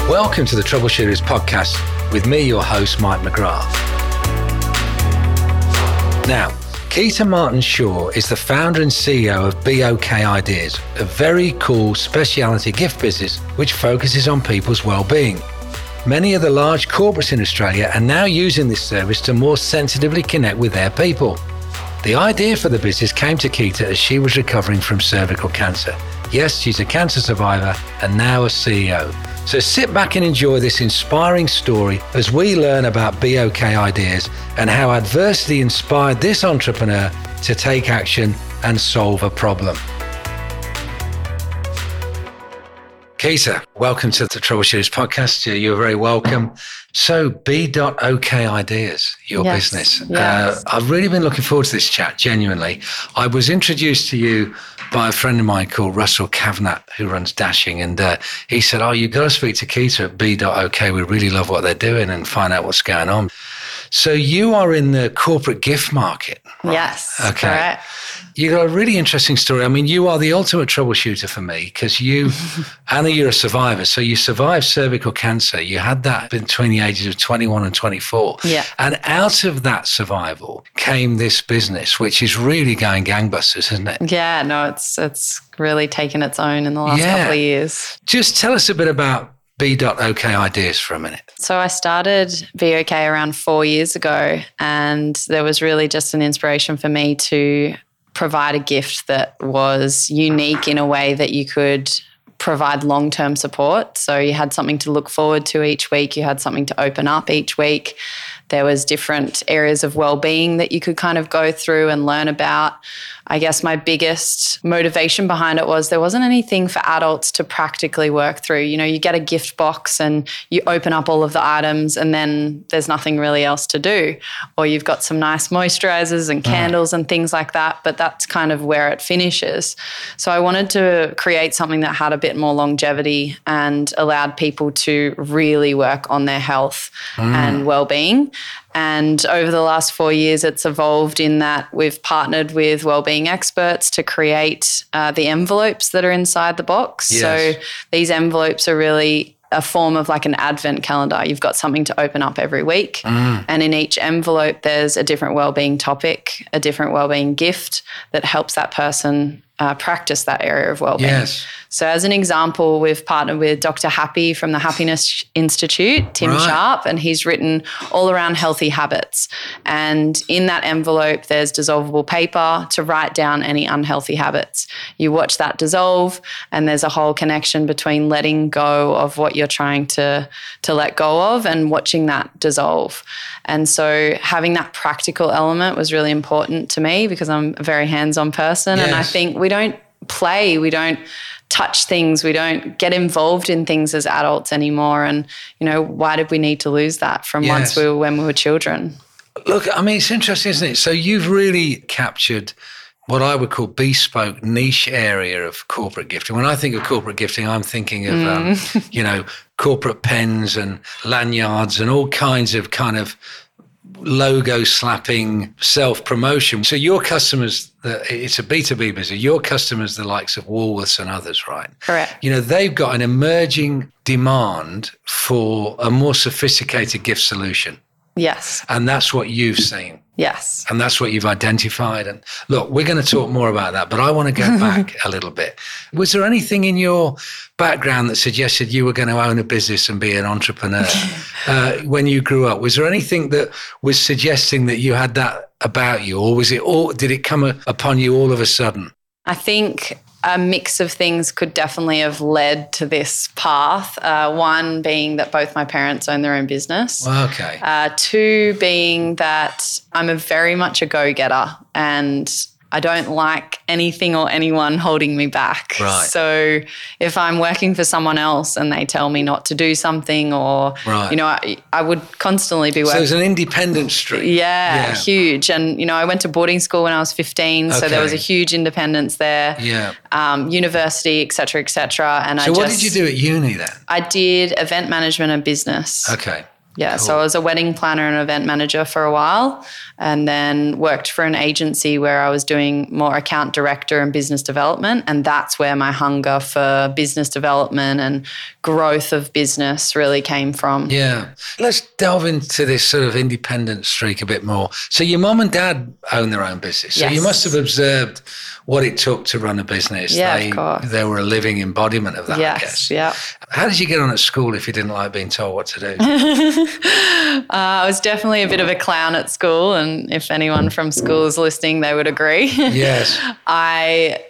Welcome to the Troubleshooters podcast with me, your host, Mike McGrath. Now, Keita Martin-Shaw is the founder and CEO of BOK Ideas, a very cool specialty gift business which focuses on people's well-being. Many of the large corporates in Australia are now using this service to more sensitively connect with their people. The idea for the business came to Keita as she was recovering from cervical cancer. Yes, she's a cancer survivor and now a CEO. So sit back and enjoy this inspiring story as we learn about BOK Ideas and how adversity inspired this entrepreneur to take action and solve a problem. Keita, welcome to the Troubleshooters podcast. You're very welcome. So B.OK Ideas, your business. Yes. I've really been looking forward to this chat, genuinely. I was introduced to you by a friend of mine called Russell Kavanagh, who runs Dashing. And he said, you've got to speak to Keita at B.OK. We really love what they're doing and find out what's going on. So you are in the corporate gift market, right? Yes, okay. Correct. You got a really interesting story. I mean, you are the ultimate troubleshooter for me because you, Anna, you're a survivor. So you survived cervical cancer. You had that between the ages of 21 and 24. Yeah. And out of that survival came this business, which is really going gangbusters, isn't it? Yeah, no, it's really taken its own in the last couple of years. Just tell us a bit about B.OK Ideas for a minute. So I started BOK around 4 years ago, and there was really just an inspiration for me to provide a gift that was unique in a way that you could provide long-term support. So you had something to look forward to each week. You had something to open up each week. There was different areas of well-being that you could kind of go through and learn about. I guess my biggest motivation behind it was there wasn't anything for adults to practically work through. You know, you get a gift box and you open up all of the items and then there's nothing really else to do. Or you've got some nice moisturizers and candles and things like that, but that's kind of where it finishes. So I wanted to create something that had a bit more longevity and allowed people to really work on their health and well-being. And over the last 4 years, it's evolved in that we've partnered with wellbeing experts to create the envelopes that are inside the box. Yes. So these envelopes are really a form of like an advent calendar. You've got something to open up every week. And in each envelope, there's a different wellbeing topic, a different wellbeing gift that helps that person practice that area of wellbeing. Yes. So as an example, we've partnered with Dr. Happy from the Happiness Institute, Tim Sharp, and he's written all around healthy habits. And in that envelope, there's dissolvable paper to write down any unhealthy habits. You watch that dissolve, and there's a whole connection between letting go of what you're trying to let go of and watching that dissolve. And so having that practical element was really important to me because I'm a very hands-on person. Yes. And I think we don't play, we don't touch things, we don't get involved in things as adults anymore. And, you know, why did we need to lose that from when we were children? Look, I mean, it's interesting, isn't it? So you've really captured what I would call bespoke niche area of corporate gifting. When I think of corporate gifting, I'm thinking of, you know, corporate pens and lanyards and all kinds of kind of logo slapping self-promotion. So your customers, it's a B2B business, your customers, the likes of Woolworths and others, right? Correct. You know, they've got an emerging demand for a more sophisticated gift solution. Yes. And that's what you've seen. Yes. And that's what you've identified. And look, we're going to talk more about that, but I want to go back a little bit. Was there anything in your background that suggested you were going to own a business and be an entrepreneur when you grew up? Was there anything that was suggesting that you had that about you, or was it all? Did it come upon you all of a sudden? I think a mix of things could definitely have led to this path. One being that both my parents own their own business. Okay. Two being that I'm very much a go-getter and I don't like anything or anyone holding me back. Right. So if I'm working for someone else and they tell me not to do something or, you know, I would constantly be working. So there's an independent streak. Yeah, huge. And, you know, I went to boarding school when I was 15, so there was a huge independence there. Yeah. University, et cetera, et cetera. And so what did you do at uni then? I did event management and business. Okay. Yeah, Cool. so I was a wedding planner and event manager for a while, and then worked for an agency where I was doing more account director and business development. And that's where my hunger for business development and growth of business really came from. Yeah. Let's delve into this sort of independent streak a bit more. So your mum and dad own their own business. So Yes. you must have observed what it took to run a business. Yeah, of course. They were a living embodiment of that, I Yes, guess. yeah. How did you get on at school if you didn't like being told what to do? I was definitely a bit of a clown at school, and if anyone from school is listening, they would agree. Yes. I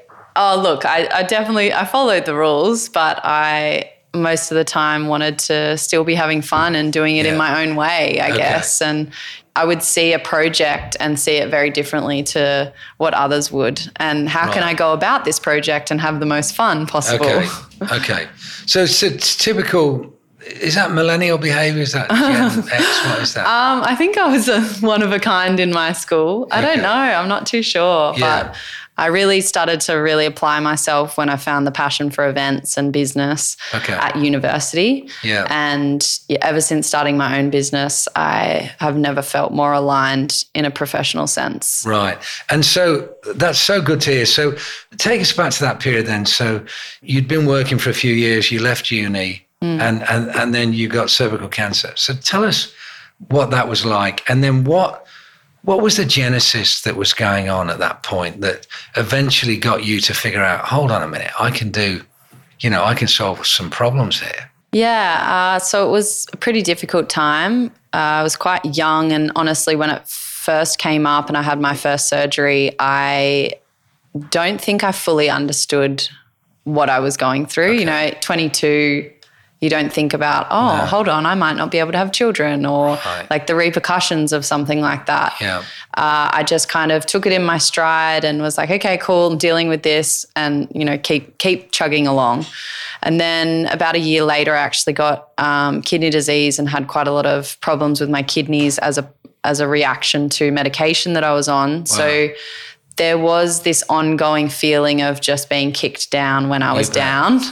definitely followed the rules, but I most of the time wanted to still be having fun and doing it in my own way, I guess. And I would see a project and see it very differently to what others would. And how can I go about this project and have the most fun possible? Okay. So it's typical. Is that millennial behavior? Is that Gen X? What is that? I think I was one of a kind in my school. I don't know. I'm not too sure. Yeah. But I really started to really apply myself when I found the passion for events and business at university. Yeah. And ever since starting my own business, I have never felt more aligned in a professional sense. Right. And so that's so good to hear. So take us back to that period then. So you'd been working for a few years, you left uni and then you got cervical cancer. So tell us what that was like. And then what was the genesis that was going on at that point that eventually got you to figure out, hold on a minute, I can solve some problems here? Yeah, so it was a pretty difficult time. I was quite young, and honestly, when it first came up and I had my first surgery, I don't think I fully understood what I was going through. You know, 22, you don't think about, hold on, I might not be able to have children, or like the repercussions of something like that. Yeah. I just kind of took it in my stride and was like, okay, cool, I'm dealing with this, and, keep chugging along. And then about a year later, I actually got kidney disease and had quite a lot of problems with my kidneys as a reaction to medication that I was on. Wow. So there was this ongoing feeling of just being kicked down when I was down.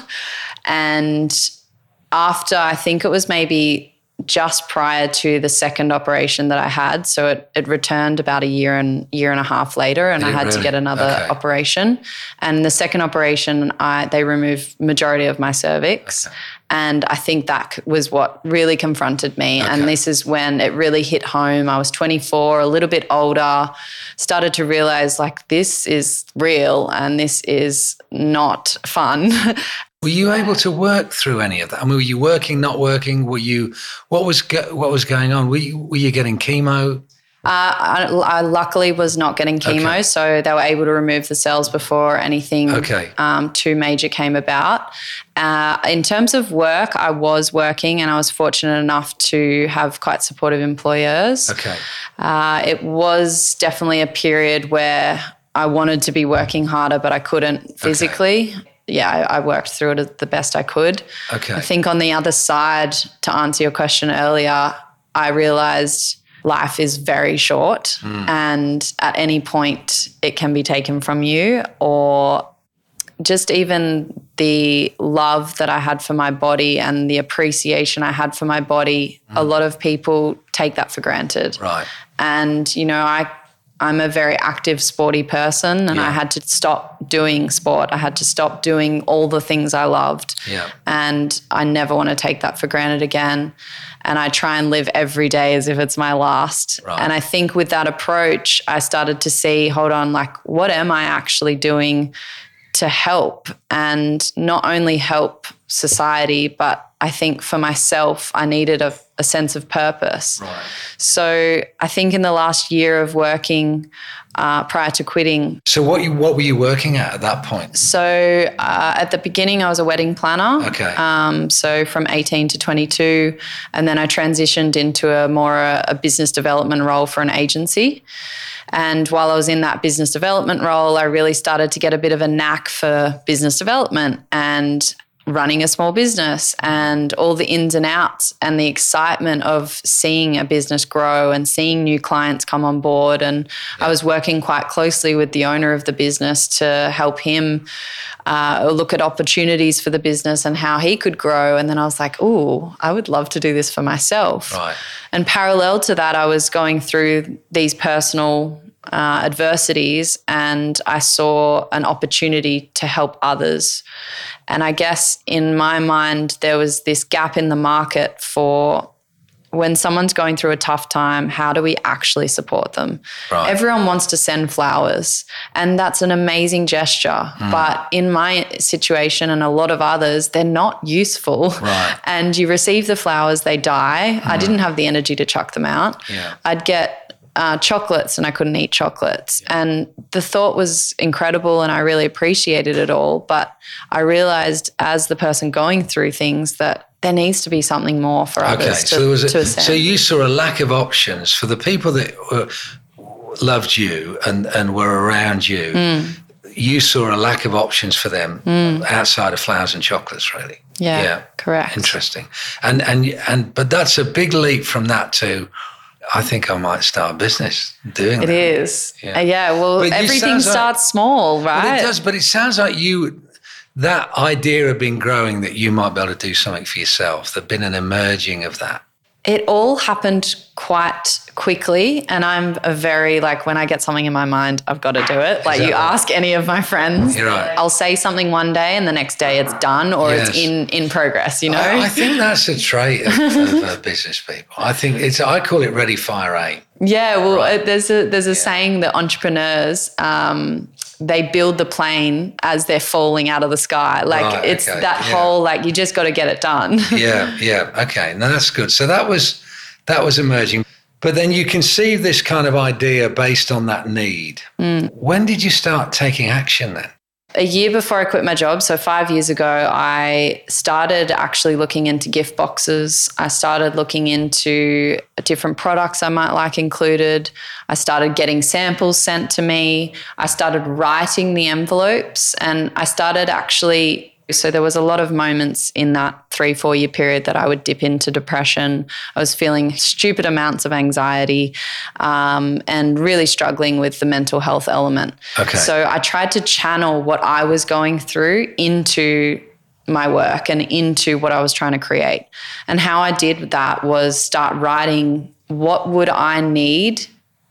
And after, I think it was maybe just prior to the second operation that I had, so it returned about a year and a half later, and I had to get another operation. And the second operation, they removed majority of my cervix. Okay. And I think that was what really confronted me. Okay. And this is when it really hit home. I was 24, a little bit older, started to realize like this is real and this is not fun. Were you able to work through any of that? I mean, were you working, not working? What was going on? Were you getting chemo? I luckily was not getting chemo, so they were able to remove the cells before anything too major came about. In terms of work, I was working, and I was fortunate enough to have quite supportive employers. Okay. It was definitely a period where I wanted to be working harder, but I couldn't physically. Okay. Yeah, I worked through it the best I could. Okay. I think on the other side, to answer your question earlier, I realized life is very short, and at any point it can be taken from you, or just even the love that I had for my body and the appreciation I had for my body, a lot of people take that for granted. Right. And, I'm a very active, sporty person, and I had to stop doing sport. I had to stop doing all the things I loved. Yeah. And I never want to take that for granted again. And I try and live every day as if it's my last. Right. And I think with that approach, I started to see, hold on, like, what am I actually doing to help? And not only help society, but I think for myself, I needed a sense of purpose. Right. So I think in the last year of working prior to quitting. So what were you working at that point? So at the beginning, I was a wedding planner. Okay. So from 18 to 22, and then I transitioned into a business development role for an agency. And while I was in that business development role, I really started to get a bit of a knack for business development. And running a small business and all the ins and outs and the excitement of seeing a business grow and seeing new clients come on board. And I was working quite closely with the owner of the business to help him look at opportunities for the business and how he could grow. And then I was like, oh, I would love to do this for myself. Right. And parallel to that, I was going through these personal adversities, and I saw an opportunity to help others. And I guess in my mind, there was this gap in the market for when someone's going through a tough time, how do we actually support them? Right. Everyone wants to send flowers, and that's an amazing gesture. But in my situation and a lot of others, they're not useful. Right. And you receive the flowers, they die. I didn't have the energy to chuck them out. Yeah. I'd get chocolates and I couldn't eat chocolates. Yeah. And the thought was incredible and I really appreciated it all. But I realized as the person going through things that there needs to be something more for others to ascend. So you saw a lack of options for the people that loved you and were around you. You saw a lack of options for them outside of flowers and chocolates, really. Yeah, correct. Interesting. But that's a big leap from that to, I think I might start a business doing that. It is. Yeah, well, everything starts small, right? But it does, but it sounds like that idea had been growing that you might be able to do something for yourself. There'd been an emerging of that. It all happened quite quickly, and I'm a very, when I get something in my mind, I've got to do it. You ask any of my friends, You're right. I'll say something one day and the next day it's done or it's in progress, you know? I think that's a trait of business people. I call it ready, fire, aim. Yeah, well, there's a saying that entrepreneurs, they build the plane as they're falling out of the sky. Whole, you just got to get it done. Yeah. Okay. No, that's good. So that was emerging. But then you conceived this kind of idea based on that need. When did you start taking action then? A year before I quit my job, so 5 years ago, I started actually looking into gift boxes. I started looking into different products I might like included. I started getting samples sent to me. I started writing the envelopes, and I started actually... So there was a lot of moments in that 3-4 year period that I would dip into depression. I was feeling stupid amounts of anxiety and really struggling with the mental health element. Okay. So I tried to channel what I was going through into my work and into what I was trying to create. And how I did that was start writing what would I need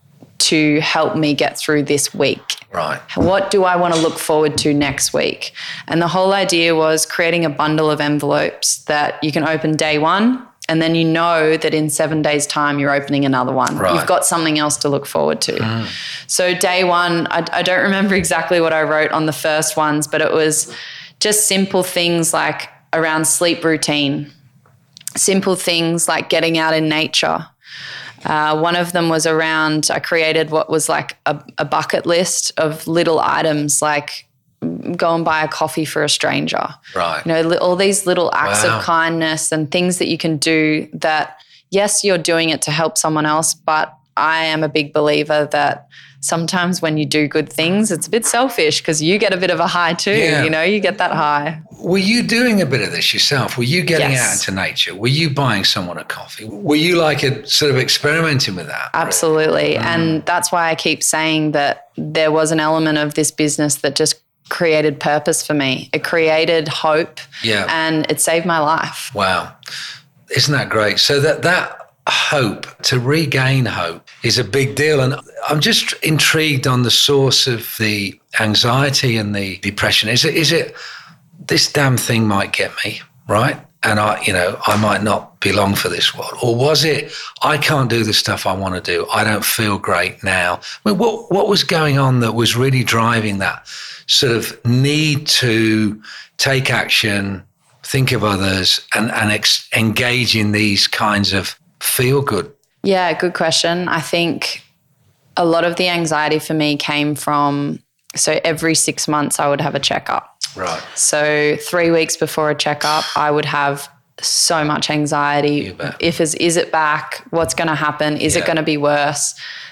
to help me get through this week. Right. What do I want to look forward to next week? And the whole idea was creating a bundle of envelopes that you can open day one, and then you know that in 7 days' time you're opening another one. Right. You've got something else to look forward to. So day one, I don't remember exactly what I wrote on the first ones, but it was just simple things like around sleep routine, simple things like getting out in nature. One of them was around, I created what was like a bucket list of little items, like go and buy a coffee for a stranger. Right. You know, all these little acts of kindness and things that you can do that, yes, you're doing it to help someone else, but I am a big believer that sometimes when you do good things, it's a bit selfish because you get a bit of a high too, you know, you get that high. Were you doing a bit of this yourself? Were you getting out into nature? Were you buying someone a coffee? Were you sort of experimenting with that? Absolutely. Really? And that's why I keep saying that there was an element of this business that just created purpose for me. It created hope and it saved my life. Wow. Isn't that great? So that hope, to regain hope, is a big deal. And I'm just intrigued on the source of the anxiety and the depression. Is it this damn thing might get me, right? And I might not be long for this world. Or was it, I can't do the stuff I want to do. I don't feel great now. I mean, what was going on that was really driving that sort of need to take action, think of others, and engage in these kinds of feel good? Yeah, good question. I think a lot of the anxiety for me came from, so every 6 months I would have a checkup. Right. So 3 weeks before a checkup, I would have so much anxiety. Is it back? What's going to happen? Is it going to be worse?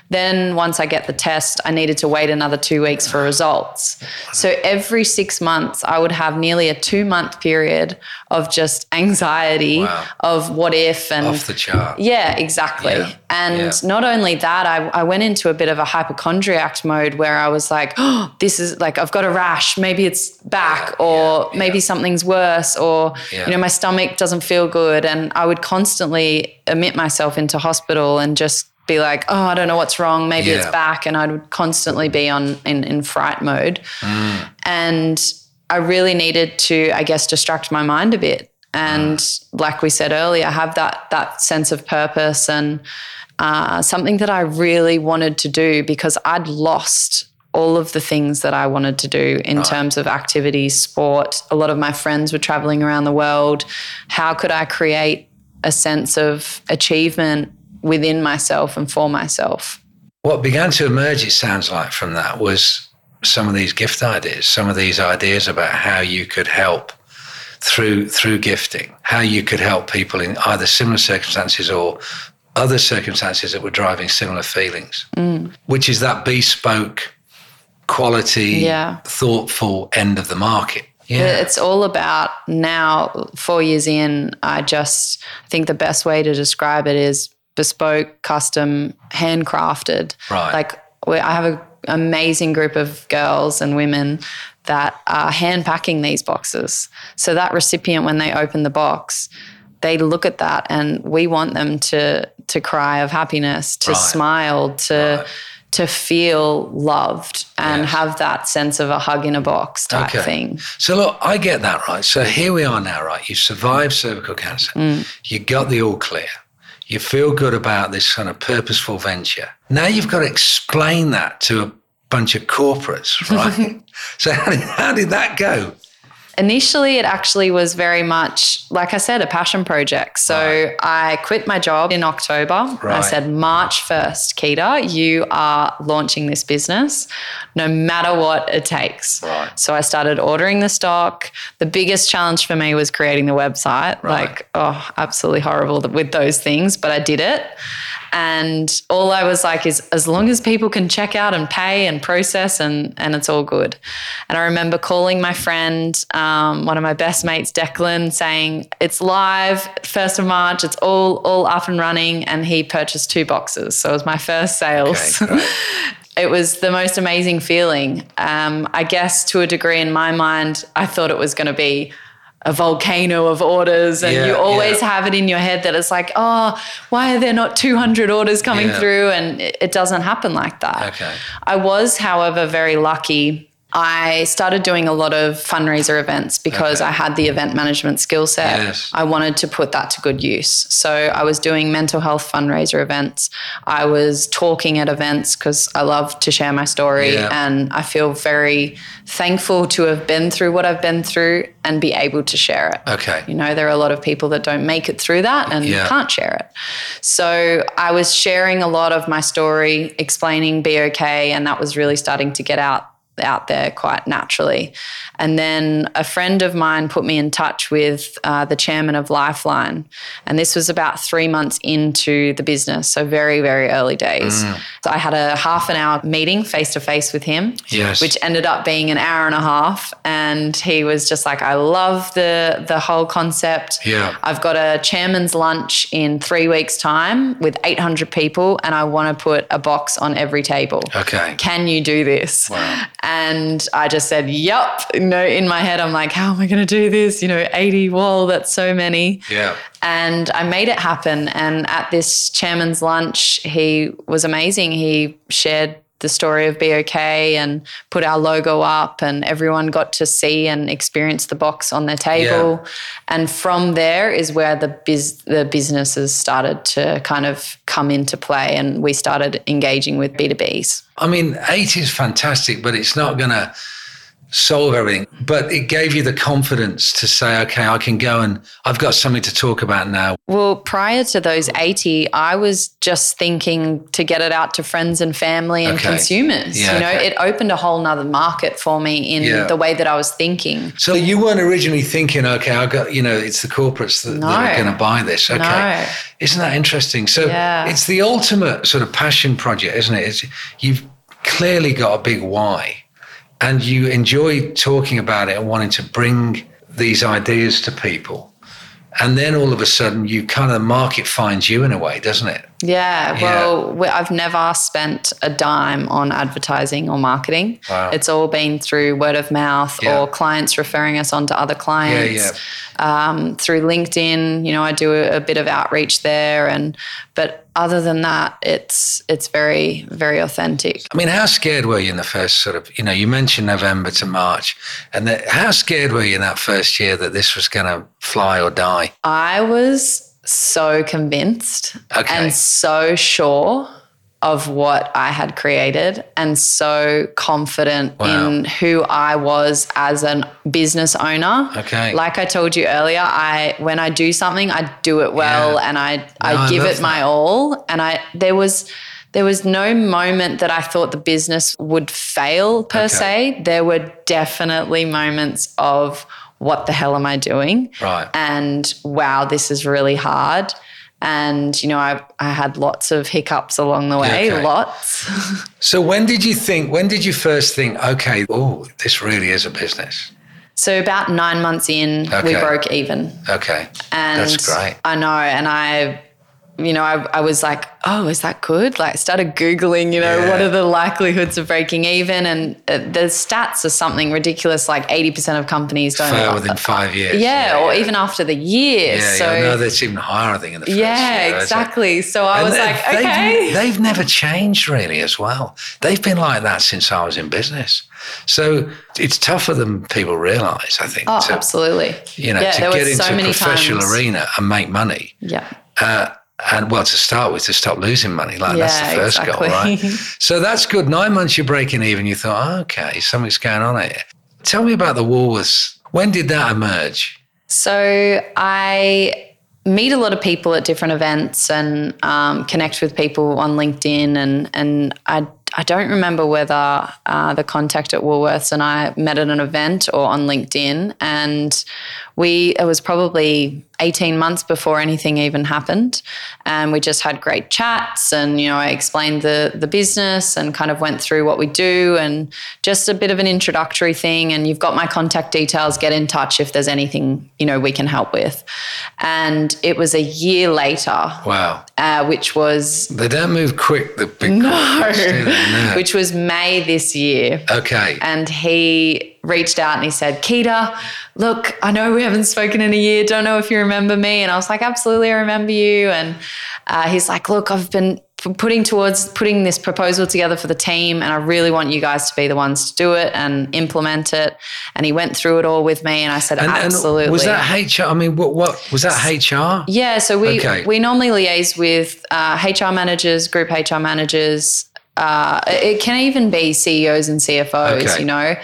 Then once I get the test, I needed to wait another 2 weeks for results. So every 6 months, I would have nearly a 2-month period of just anxiety of what if and off the chart. Yeah, exactly. And not only that, I went into a bit of a hypochondriac mode where I was like, oh, this is like, I've got a rash, maybe it's back or maybe something's worse or, you know, my stomach doesn't feel good. And I would constantly admit myself into hospital and just be like, oh, I don't know what's wrong. Maybe it's back. And I would constantly be in fright mode. And I really needed to, I guess, distract my mind a bit. And like we said earlier, have that sense of purpose and something that I really wanted to do because I'd lost all of the things that I wanted to do in terms of activities, sport. A lot of my friends were traveling around the world. How could I create a sense of achievement within myself and for myself? What began to emerge, it sounds like, from that was some of these gift ideas, some of these ideas about how you could help through gifting, how you could help people in either similar circumstances or other circumstances that were driving similar feelings, which is that bespoke, quality, thoughtful end of the market. Yeah. It's all about now, 4 years in, I think the best way to describe it is bespoke, custom, handcrafted. Right. Like I have an amazing group of girls and women that are hand packing these boxes. So that recipient, when they open the box, they look at that and we want them to cry of happiness, to smile, to feel loved and have that sense of a hug in a box type thing. So look, I get that, right? So here we are now, right? You survived cervical cancer. You got the all clear. You feel good about this kind of purposeful venture. Now you've got to explain that to a bunch of corporates, right? So how did that go? Initially, it actually was very much, like I said, a passion project. So I quit my job in October. I said, March 1st, Keita, you are launching this business no matter what it takes. So I started ordering the stock. The biggest challenge for me was creating the website. Absolutely horrible with those things, but I did it. And all I was like is as long as people can check out and pay and process and it's all good. And I remember calling my friend, one of my best mates, Declan, saying it's live, 1st of March, it's all up and running. And he purchased 2 boxes. So it was my first sales. Okay, it was the most amazing feeling. I guess to a degree in my mind, I thought it was going to be a volcano of orders and you always have it in your head that it's like, oh, why are there not 200 orders coming through? And it doesn't happen like that. Okay. I was, however, very lucky. I started doing a lot of fundraiser events because I had the event management skill set. Yes. I wanted to put that to good use. So I was doing mental health fundraiser events. I was talking at events because I love to share my story and I feel very thankful to have been through what I've been through and be able to share it. Okay. You know, there are a lot of people that don't make it through that and can't share it. So I was sharing a lot of my story, explaining Be Okay, and that was really starting to get out there quite naturally. And then a friend of mine put me in touch with the chairman of Lifeline. And this was about 3 months into the business, so very, very early days. So I had a half an hour meeting face-to-face with him, which ended up being an hour and a half. And he was just like, I love the whole concept. I've got a chairman's lunch in 3 weeks' time with 800 people and I want to put a box on every table. Okay. Can you do this? Wow. And I just said, yup. You know, in my head, I'm like, how am I going to do this? You know, 80, whoa, that's so many. Yeah. And I made it happen. And at this chairman's lunch, he was amazing. He shared the story of Be Okay and put our logo up and everyone got to see and experience the box on their table. And from there is where the businesses started to kind of come into play and we started engaging with B2Bs. I mean, 80 is fantastic, but it's not going to solve everything, but it gave you the confidence to say, okay, I can go and I've got something to talk about now. Well, prior to those 80, I was just thinking to get it out to friends and family and consumers. It opened a whole nother market for me in the way that I was thinking. So you weren't originally thinking, okay, I got, it's the corporates that are going to buy this. Okay. No. Isn't that interesting? So it's the ultimate sort of passion project, isn't it? You've clearly got a big why. And you enjoy talking about it and wanting to bring these ideas to people. And then all of a sudden, the market finds you in a way, doesn't it? Yeah. Well, I've never spent a dime on advertising or marketing. Wow. It's all been through word of mouth or clients referring us on to other clients. Through LinkedIn, I do a bit of outreach there. But other than that, it's very, very authentic. I mean, how scared were you in the first sort of, you mentioned November to March, and how scared were you in that first year that this was going to fly or die? I was so convinced and so sure of what I had created and so confident in who I was as a business owner. Okay. Like I told you earlier, when I do something, I do it well and I give it my all. And there was no moment that I thought the business would fail per se. There were definitely moments of what the hell am I doing? Right. And wow, this is really hard. And, I had lots of hiccups along the way, lots. So when did you first think, okay, this really is a business? So about 9 months in, we broke even. Okay. And that's great. I know. And I was like, oh, is that good? Like started Googling, what are the likelihoods of breaking even? And the stats are something ridiculous, like 80% of companies don't fail within 5 years. Or even after the year. No, that's even higher, I think, in the first year. Yeah, exactly. So I was like, okay. They've never changed really as well. They've been like that since I was in business. So it's tougher than people realise, I think. Oh, absolutely. To get into a professional arena and make money. Yeah. And to start with, to stop losing money. That's the first goal, right? So that's good. 9 months you're breaking even. You thought, okay, something's going on here. Tell me about the Woolworths. When did that emerge? So I meet a lot of people at different events and connect with people on LinkedIn. And I don't remember whether the contact at Woolworths and I met at an event or on LinkedIn. And it was probably 18 months before anything even happened. And we just had great chats and, I explained the business and kind of went through what we do and just a bit of an introductory thing. And you've got my contact details, get in touch if there's anything, we can help with. And it was a year later. Wow. Which was... They don't move quick, the big corporates, do they? No. Which was May this year. Okay. And he reached out and he said, Keita, look, I know we haven't spoken in a year. Don't know if you remember me. And I was like, absolutely, I remember you. And he's like, look, I've been putting this proposal together for the team and I really want you guys to be the ones to do it and implement it. And he went through it all with me and I said, absolutely. And was that HR? I mean, what was that HR? Yeah. So we normally liaise with HR managers, group HR managers. It can even be CEOs and CFOs,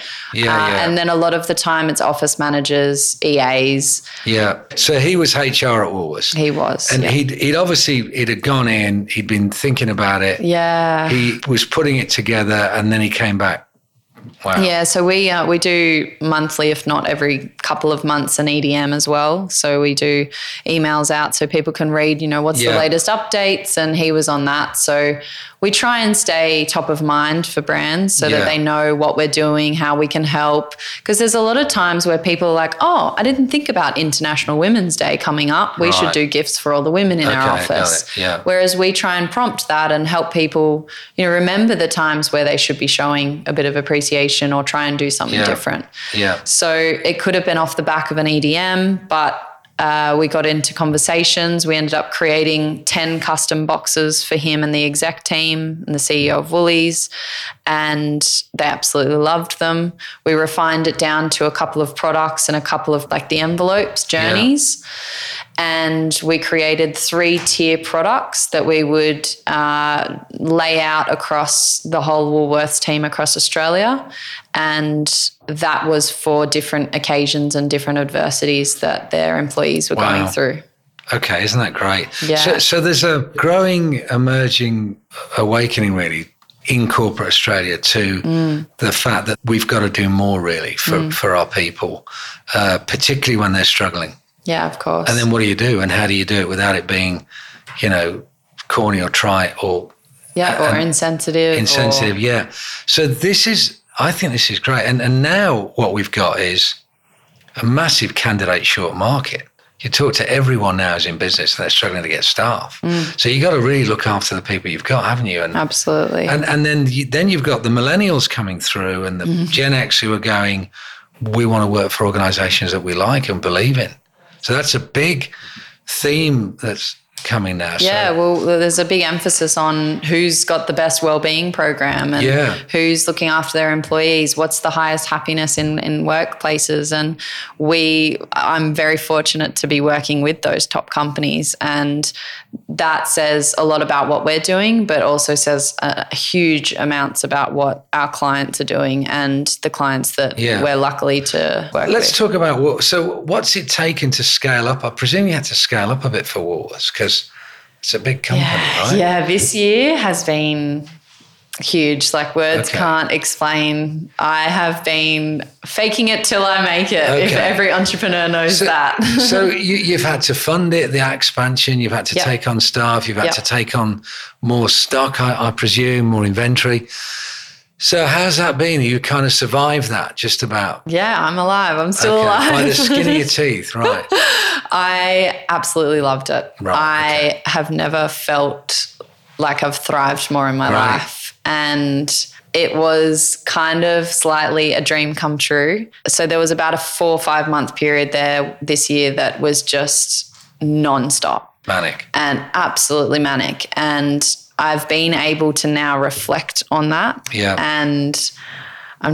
and then a lot of the time it's office managers, EAs. Yeah. So he was HR at Woolworths. He was. And he'd had gone in, he'd been thinking about it. Yeah. He was putting it together and then he came back. Wow. Yeah, so we do monthly, if not every couple of months, an EDM as well. So we do emails out so people can read, what's the latest updates, and he was on that. So we try and stay top of mind for brands so that they know what we're doing, how we can help. Because there's a lot of times where people are like, oh, I didn't think about International Women's Day coming up. We should do gifts for all the women in our office. Yeah. Whereas we try and prompt that and help people, remember the times where they should be showing a bit of appreciation or try and do something different. Yeah. So it could have been off the back of an EDM, but we got into conversations. We ended up creating 10 custom boxes for him and the exec team and the CEO of Woolies, and they absolutely loved them. We refined it down to a couple of products and a couple of the envelopes, journeys. And we created 3-tier products that we would lay out across the whole Woolworths team across Australia. And that was for different occasions and different adversities that their employees were going through. Okay, isn't that great? Yeah. So there's a growing, emerging awakening really in corporate Australia to the fact that we've got to do more really for our people, particularly when they're struggling. Yeah, of course. And then what do you do, and how do you do it without it being, corny or trite or insensitive. Insensitive, yeah. So I think this is great. And now what we've got is a massive candidate short market. You talk to everyone now who's in business, they're struggling to get staff. So you got to really look after the people you've got, haven't you? And, absolutely. And then you've got the millennials coming through and the Gen X who are going, we want to work for organizations that we like and believe in. So that's a big theme that's coming now. Yeah, well, there's a big emphasis on who's got the best wellbeing program and who's looking after their employees, what's the highest happiness in workplaces. And I'm very fortunate to be working with those top companies, and that says a lot about what we're doing, but also says huge amounts about what our clients are doing and the clients that we're lucky to work with. Let's talk about what's it taken to scale up? I presume you had to scale up a bit for Woolworths because it's a big company, right? Yeah, this year has been huge. Like words can't explain. I have been faking it till I make it, if every entrepreneur knows that. So you've had to fund it, the expansion, you've had to take on staff, you've had to take on more stock, I presume, more inventory. So how's that been? You kind of survived that just about? Yeah, I'm alive. I'm still alive. By the skin of your teeth, right. I absolutely loved it. Right, I have never felt like I've thrived more in my life. And it was kind of slightly a dream come true. So there was about a 4 or 5 month period there this year that was just nonstop. Manic. And absolutely manic. And I've been able to now reflect on that. Yeah. And I'm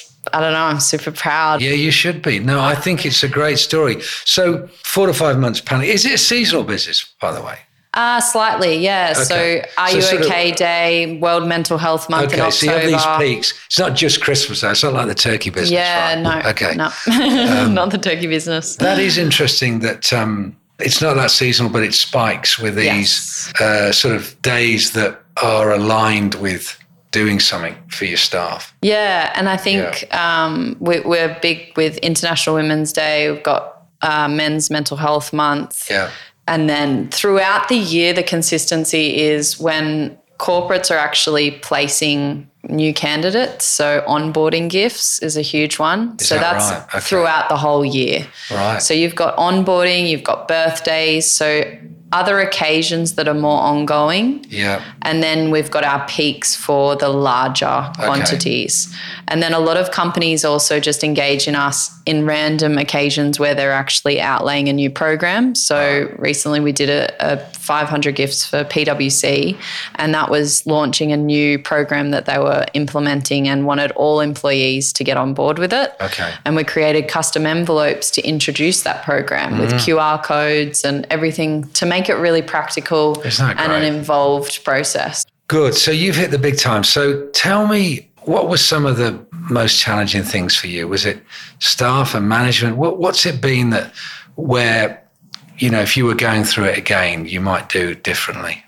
super proud. Yeah, you should be. No, I think it's a great story. So 4 to 5 months panic. Is it a seasonal business, by the way? Slightly, yeah. Okay. So Are You OK Day, World Mental Health Month in October. So you have these peaks. It's not just Christmas, though. It's not like the turkey business, right? No. Okay. No, not the turkey business. That is interesting that it's not that seasonal, but it spikes with these sort of days that are aligned with doing something for your staff. Yeah, and I think we're big with International Women's Day. We've got Men's Mental Health Month. Yeah. And then throughout the year, the consistency is when corporates are actually placing new candidates. So onboarding gifts is a huge one. Is that that's right? Okay. Throughout the whole year. Right. So you've got onboarding, you've got birthdays. So other occasions that are more ongoing. Yeah. And then we've got our peaks for the larger quantities. And then a lot of companies also just engage in us in random occasions where they're actually outlaying a new program. So recently we did a 500 gifts for PwC, and that was launching a new program that they were implementing and wanted all employees to get on board with it. Okay. And we created custom envelopes to introduce that program with QR codes and everything to make it really practical and an involved process. Good. So you've hit the big time. So tell me, what were some of the most challenging things for you? Was it staff and management? What's it been where, if you were going through it again, you might do differently?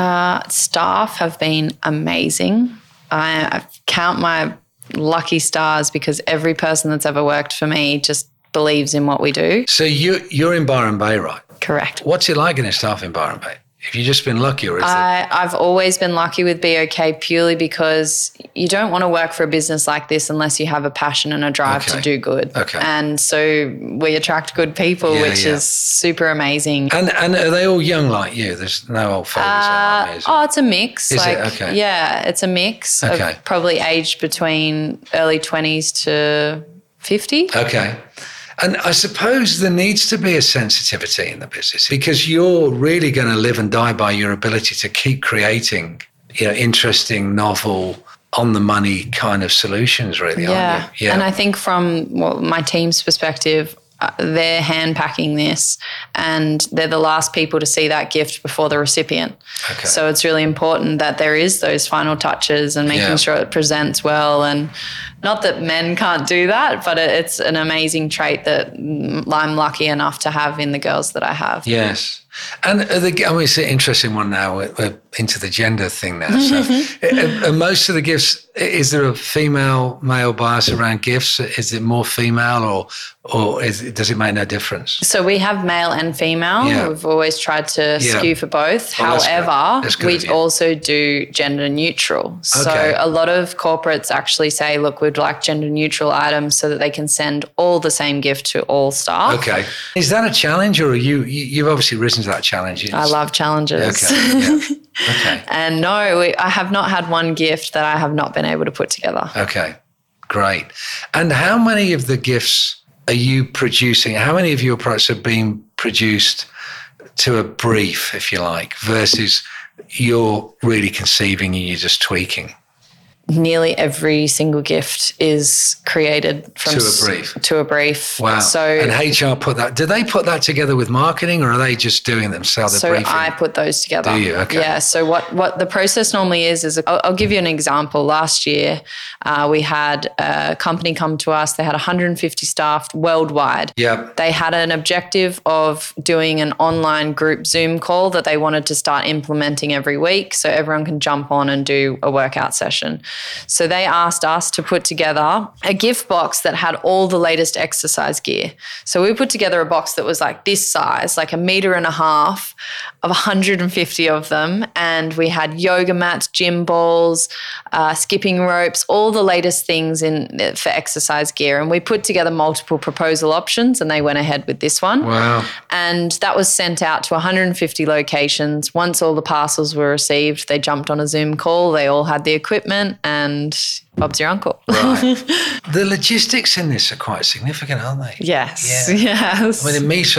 Staff have been amazing. I count my lucky stars because every person that's ever worked for me just believes in what we do. So you're in Byron Bay, right? Correct. What's it like getting staff in Byron Bay? Have you just been lucky, or is it? I've always been lucky with BOK purely because you don't want to work for a business like this unless you have a passion and a drive to do good. Okay. And so we attract good people, which is super amazing. And are they all young like you? There's no old fogies like me, it's a mix. Is it? Okay. Yeah, it's a mix of probably aged between early 20s to 50. Okay. And I suppose there needs to be a sensitivity in the business because you're really going to live and die by your ability to keep creating, interesting, novel, on the money kind of solutions, really, aren't you? Yeah. And I think from my team's perspective, they're hand packing this and they're the last people to see that gift before the recipient. Okay. So it's really important that there is those final touches and making sure it presents well. And not that men can't do that, but it's an amazing trait that I'm lucky enough to have in the girls that I have. Yes. And it's an interesting one now. We're into the gender thing now. So most of the gifts, is there a female-male bias around gifts? Is it more female or does it make no difference? So we have male and female. Yeah. We've always tried to skew for both. Oh, however, that's good we also do gender neutral. So a lot of corporates actually say, look, we'd like gender neutral items so that they can send all the same gift to all staff. Okay. Is that a challenge, or you've obviously risen to that challenge? I love challenges. Okay. Yeah. Okay. And no, I have not had one gift that I have not been able to put together. Okay. Great. And how many of the gifts are you producing? How many of your products are being produced to a brief, if you like, versus you're really conceiving and you're just tweaking? Nearly every single gift is created from to a brief. Wow. So, and HR put that. Do they put that together with marketing, or are they just doing it themselves? So I put those together. Do you? Okay. Yeah. So what the process normally is I'll give you an example. Last year, we had a company come to us. They had 150 staff worldwide. Yeah. They had an objective of doing an online group Zoom call that they wanted to start implementing every week, so everyone can jump on and do a workout session. So they asked us to put together a gift box that had all the latest exercise gear. So we put together a box that was like this size, like 1.5 meters of 150 of them. And we had yoga mats, gym balls, skipping ropes, all the latest things for exercise gear. And we put together multiple proposal options and they went ahead with this one. Wow. And that was sent out to 150 locations. Once all the parcels were received, they jumped on a Zoom call. They all had the equipment and Bob's your uncle. Right. The logistics in this are quite significant, aren't they? Yes. Yeah. I Yes. mean, 1.5 meters,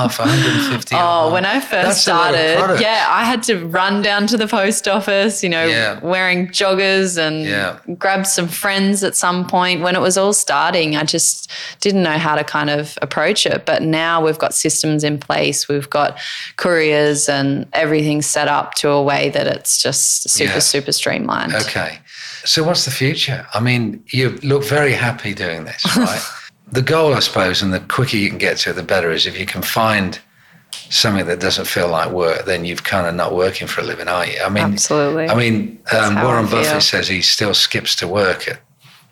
150. Oh, when I first started, I had to run down to the post office, wearing joggers and grab some friends at some point. When it was all starting, I just didn't know how to kind of approach it. But now we've got systems in place. We've got couriers and everything set up to a way that it's just super streamlined. Okay. So what's the future? I mean, you look very happy doing this, right? The goal, I suppose, and the quicker you can get to it, the better, is if you can find something that doesn't feel like work, then you've kind of not working for a living, are you? I mean, absolutely. I mean, Warren Buffett says he still skips to work at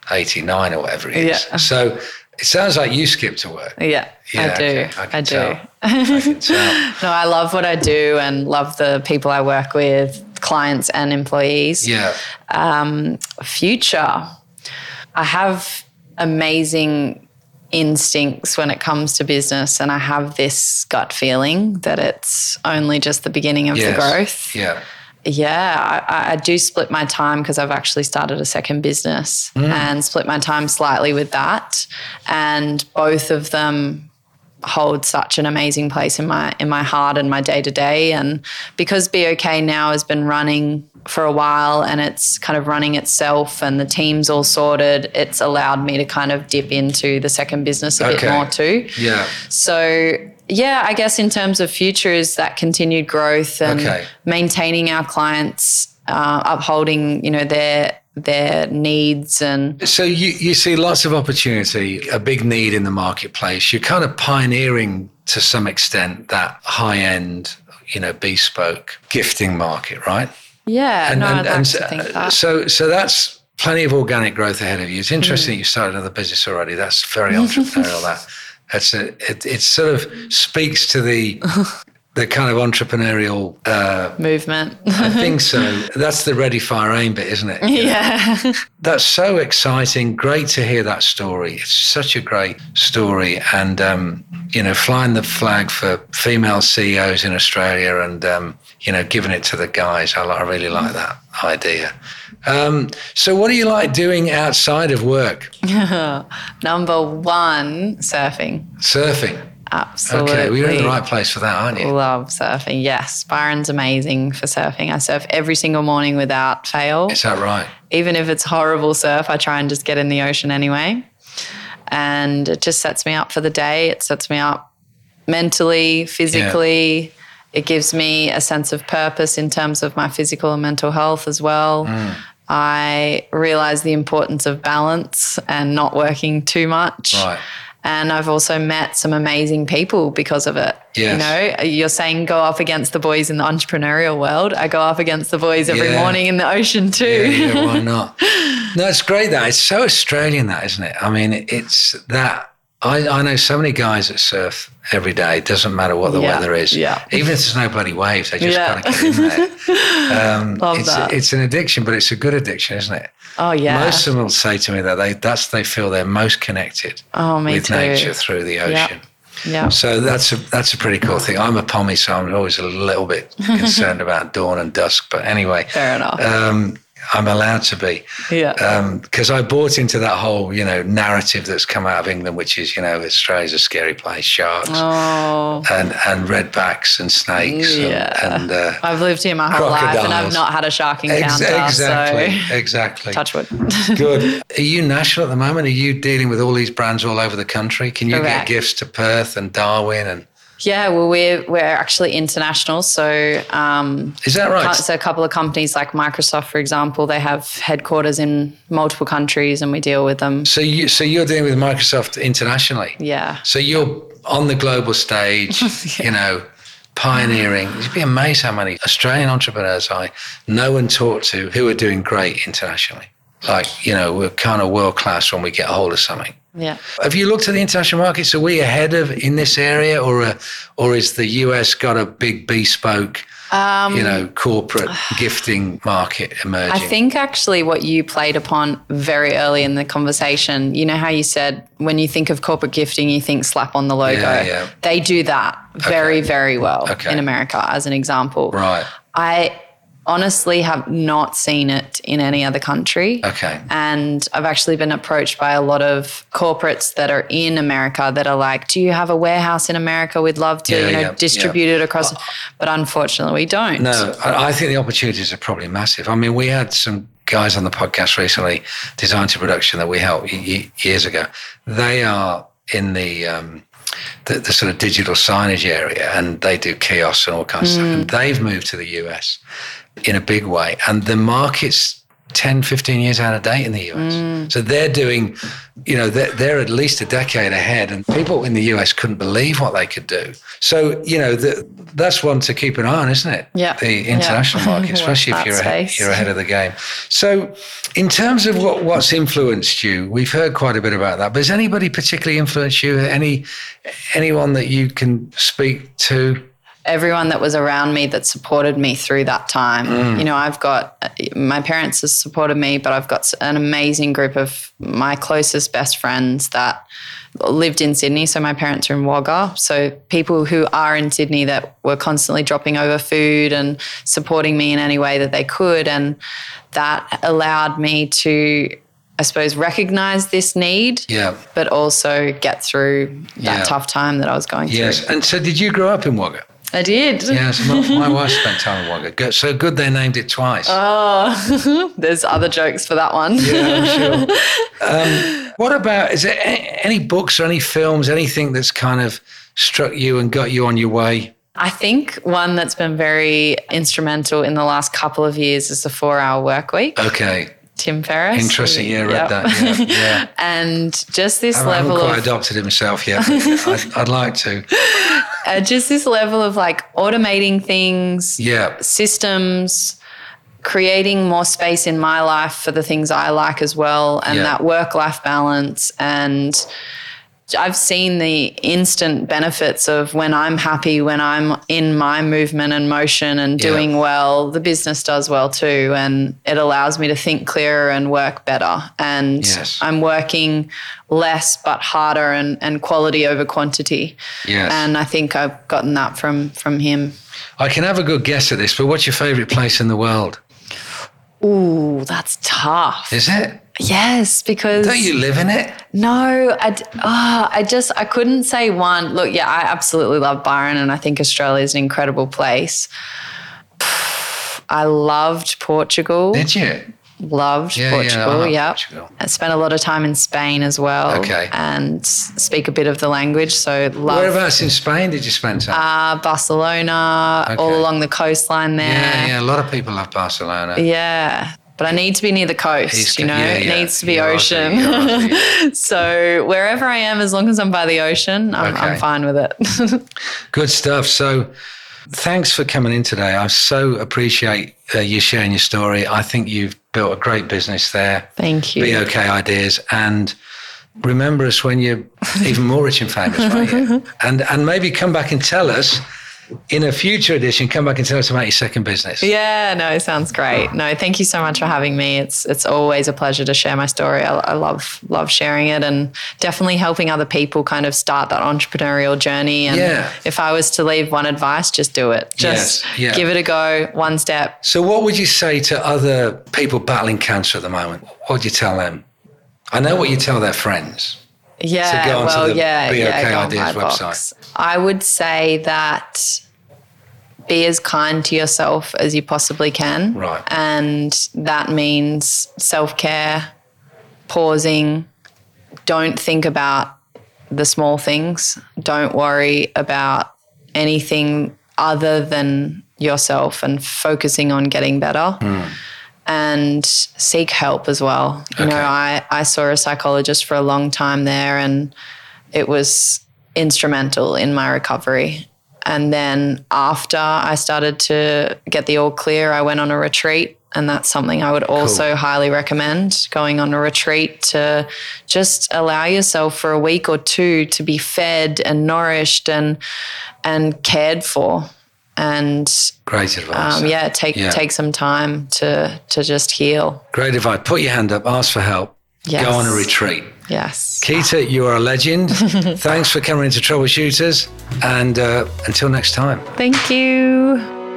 89 or whatever it is. Yeah. So it sounds like you skip to work. Yeah, I do. Okay. I do. I can tell. No, I love what I do and love the people I work with, clients and employees. Yeah. Future. I have amazing instincts when it comes to business, and I have this gut feeling that it's only just the beginning of the growth. Yeah. Yeah, I do split my time because I've actually started a second business and split my time slightly with that. And both of them hold such an amazing place in my heart and my day-to-day. And because BOK now has been running for a while and it's kind of running itself and the team's all sorted, it's allowed me to kind of dip into the second business a bit more too. Yeah. So yeah, I guess in terms of future is that continued growth and maintaining our clients, upholding, their needs. And so you see lots of opportunity, a big need in the marketplace. You're kind of pioneering to some extent that high-end, bespoke gifting market, right? Yeah, I'd like to think that. So that's plenty of organic growth ahead of you. It's interesting you started another business already. That's very entrepreneurial, that. It sort of speaks to the kind of entrepreneurial movement. I think so. That's the ready, fire, aim bit, isn't it? Yeah. That's so exciting. Great to hear that story. It's such a great story. And, flying the flag for female CEOs in Australia and, giving it to the guys. I really like that idea. So what do you like doing outside of work? Number one, surfing. Surfing. Absolutely. Okay, well, you're in the right place for that, aren't you? Love surfing, yes. Byron's amazing for surfing. I surf every single morning without fail. Is that right? Even if it's horrible surf, I try and just get in the ocean anyway. and it just sets me up for the day. It sets me up mentally, physically. Yeah. It gives me a sense of purpose in terms of my physical and mental health as well. I realize the importance of balance and not working too much. Right. And I've also met some amazing people because of it. Yes. You know, you're saying go up against the boys in the entrepreneurial world. I go up against the boys every morning in the ocean too. Yeah, why not? No, it's great that. It's so Australian that, isn't it? I mean, it's that. I know so many guys that surf every day. It doesn't matter what the weather is. Yeah. Even if there's no bloody waves, they just kind of get in there. Love that. It's an addiction, but it's a good addiction, isn't it? Oh, yeah. Most of them will say to me that they feel they're most connected with nature through the ocean. Yeah. So that's a pretty cool thing. I'm a pommie, so I'm always a little bit concerned about dawn and dusk. But anyway. Fair enough. I'm allowed to be. Yeah. Because I bought into that whole, narrative that's come out of England, which is, Australia's a scary place, sharks and redbacks and snakes. Yeah. And I've lived here my whole life and I've not had a shark encounter. Exactly. Touch wood. Good. Are you national at the moment? Are you dealing with all these brands all over the country? Can you get gifts to Perth and Darwin and... Yeah, well, we're actually international. So is that right? So a couple of companies like Microsoft, for example, they have headquarters in multiple countries, and we deal with them. So you're dealing with Microsoft internationally. Yeah. So you're on the global stage, pioneering. You'd be amazed how many Australian entrepreneurs I know and talk to who are doing great internationally. Like, we're kind of world class when we get a hold of something. Yeah. Have you looked at the international markets? Are we ahead in this area, or is the US got a big bespoke, corporate gifting market emerging? I think actually what you played upon very early in the conversation, you know how you said when you think of corporate gifting, you think slap on the logo. Yeah. They do that very, very well in America, as an example. Right. I honestly have not seen it in any other country. Okay. And I've actually been approached by a lot of corporates that are in America that are like, do you have a warehouse in America? We'd love to, distribute it across. But unfortunately, we don't. No, I think the opportunities are probably massive. I mean, we had some guys on the podcast recently, Design to Production, that we helped years ago. They are in the sort of digital signage area, and they do kiosks and all kinds of stuff. And they've moved to the US in a big way. And the market's 10, 15 years out of date in the US. So they're doing, they're at least a decade ahead, and people in the US couldn't believe what they could do. So, that's one to keep an eye on, isn't it? Yeah. The international market, especially if you're ahead of the game. So in terms of what's influenced you, we've heard quite a bit about that, but has anybody particularly influenced you? Anyone that you can speak to? Everyone that was around me that supported me through that time. I've got, my parents have supported me, but I've got an amazing group of my closest best friends that lived in Sydney. So my parents are in Wagga. So people who are in Sydney that were constantly dropping over food and supporting me in any way that they could. And that allowed me to, I suppose, recognize this need, but also get through that tough time that I was going through. Yes. And so did you grow up in Wagga? I did. Yes, my wife spent time in Wagga. So good they named it twice. Oh, there's other jokes for that one. Yeah, I'm sure. What about, is there any books or any films, anything that's kind of struck you and got you on your way? I think one that's been very instrumental in the last couple of years is the 4-Hour Workweek. Okay. Tim Ferriss. Interesting, read that. Yeah. And just this I level haven't quite adopted himself yet. I'd like to. Just this level of like automating things, yeah, systems, creating more space in my life for the things I like as well, and that work-life balance. And I've seen the instant benefits of when I'm happy, when I'm in my movement and motion and doing well, the business does well too. And it allows me to think clearer and work better. And I'm working less but harder and quality over quantity. Yes. And I think I've gotten that from him. I can have a good guess at this, but what's your favourite place in the world? Ooh, that's tough. Is it? Yes, because... Don't you live in it? No, I couldn't say one. Look, yeah, I absolutely love Byron, and I think Australia is an incredible place. I loved Portugal. Did you? Loved Portugal, Portugal. I spent a lot of time in Spain as well. Okay. And speak a bit of the language, so love. Whereabouts in Spain did you spend time? Barcelona, all along the coastline there. Yeah, a lot of people love Barcelona. Yeah. But I need to be near the coast, It needs to be ocean. Aussie. So wherever I am, as long as I'm by the ocean, I'm fine with it. Good stuff. So thanks for coming in today. I so appreciate you sharing your story. I think you've built a great business there. Thank you. BOK Ideas. And remember us when you're even more rich and famous, won't you? And maybe come back and tell us in a future edition, come back and tell us about your second business. Yeah, no, sounds great. No, thank you so much for having me. It's always a pleasure to share my story. I love sharing it and definitely helping other people kind of start that entrepreneurial journey. And if I was to leave one advice, just do it. Just give it a go, one step. So what would you say to other people battling cancer at the moment? What would you tell them? I know what you tell their friends. Yeah, to go onto the BOK go Ideas on website. I would say that be as kind to yourself as you possibly can. Right. And that means self-care, pausing. Don't think about the small things. Don't worry about anything other than yourself and focusing on getting better. And seek help as well. You know, I saw a psychologist for a long time there and it was instrumental in my recovery. And then after I started to get the all clear, I went on a retreat, and that's something I would also highly recommend, going on a retreat to just allow yourself for a week or two to be fed and nourished and cared for. And great advice. Take some time to just heal. Great advice. Put your hand up, ask for help, go on a retreat. Yes. Keita, you are a legend. Thanks for coming into Troubleshooters, and until next time. Thank you.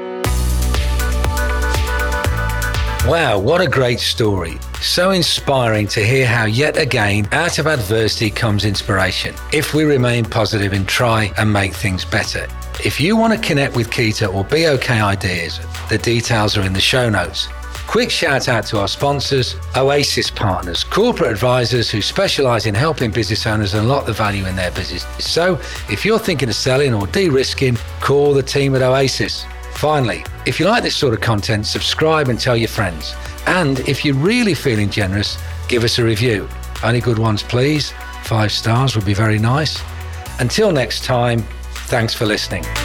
Wow, what a great story. So inspiring to hear how yet again, out of adversity comes inspiration. If we remain positive and try and make things better. If you want to connect with Keita or BOK Ideas, the details are in the show notes. Quick shout out to our sponsors, Oasis Partners, corporate advisors who specialize in helping business owners unlock the value in their business. So if you're thinking of selling or de-risking, call the team at Oasis. Finally, if you like this sort of content, subscribe and tell your friends. And if you're really feeling generous, give us a review. Only good ones, please. 5 stars would be very nice. Until next time, thanks for listening.